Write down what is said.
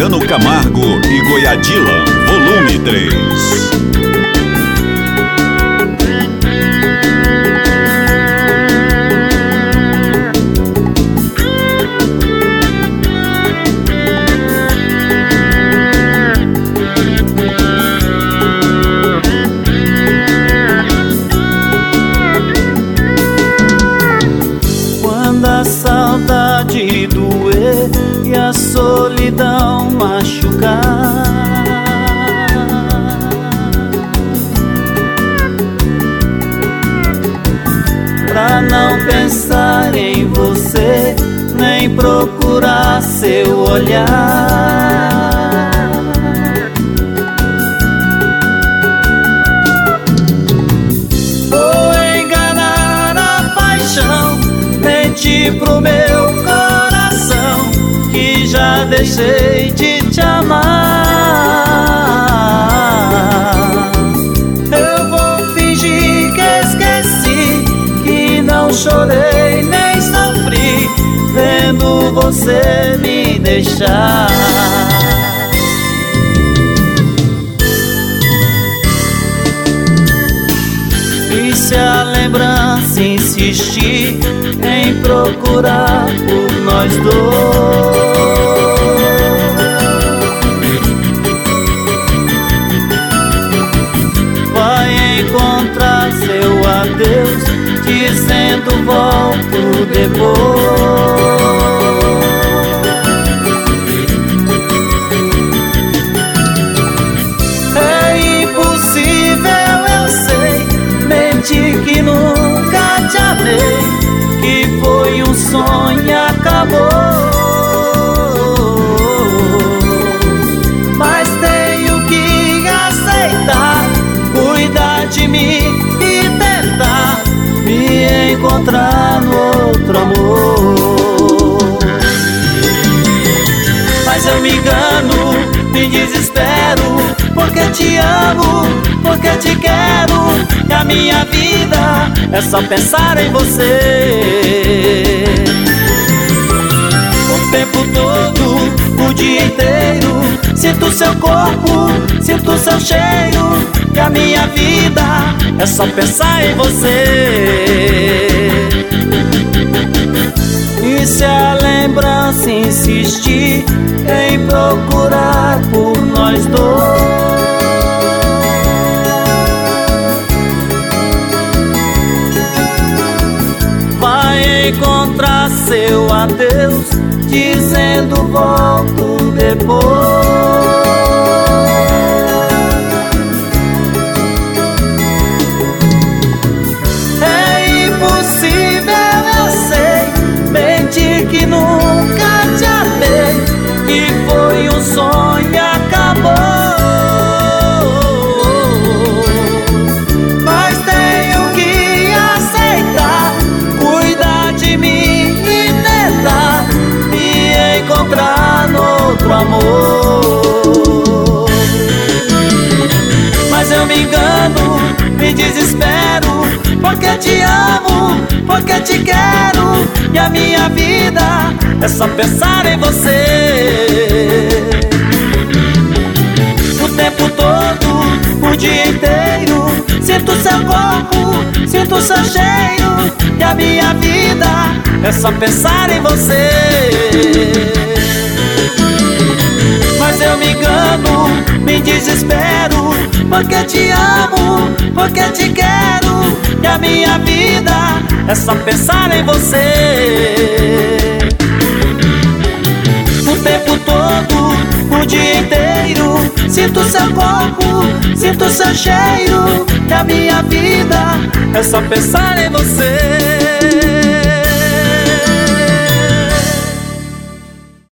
Adriano Camargo e Goiadila, volume 3. Saudade doer e a solidão machucar, pra não pensar em você, nem procurar seu olhar. Vou enganar a paixão, mentir pro meu coração que já deixei de te amar. Eu vou fingir que esqueci, que não chorei nem sofri, vendo você me deixar. E se a lembrança insistir em procurar por nós dois, vai encontrar seu adeus dizendo volto depois. É impossível, eu sei, mentir que nunca te amei, que foi um sonho e acabou. Mas tenho que aceitar, cuidar de mim e tentar me encontrar no outro amor. Mas eu me engano, me desespero, porque te amo, porque te quero, e a minha vida é só pensar em você. O tempo todo, o dia inteiro, sinto seu corpo, sinto seu cheiro, e a minha vida é só pensar em você. E se a lembrança insistir em procurar por nós dois, vai encontrar seu adeus dizendo volto depois. É impossível, eu sei, mentir que nunca te amei, que foi um sonho e acabou. Mas tenho que aceitar, cuidar de mim e tentar me encontrar no outro amor. Mas eu me engano, me desespero, porque te amo, porque te quero, e a minha vida é só pensar em você. O tempo todo, o dia inteiro, sinto seu corpo, sinto seu cheiro, e a minha vida é só pensar em você. Mas eu me engano, me desespero, porque te amo, porque te quero, e a minha vida é só pensar em você. O tempo todo, o dia inteiro, sinto seu corpo, sinto seu cheiro, e a minha vida é só pensar em você.